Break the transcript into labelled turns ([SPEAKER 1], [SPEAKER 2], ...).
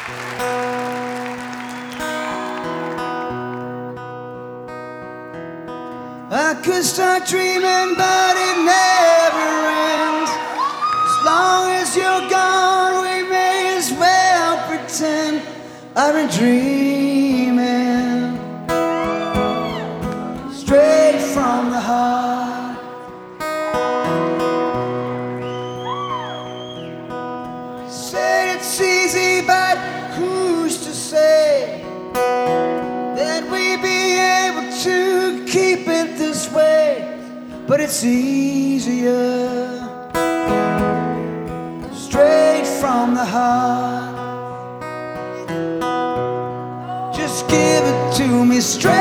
[SPEAKER 1] I could start dreaming, but it never ends. As long as you're gone, we may as well pretend I've been dreaming. Straight from the heart. Said it's easy, but who's to say that we'd be able to keep it this way? But it's easier. Straight from the heart. Just give it to me straight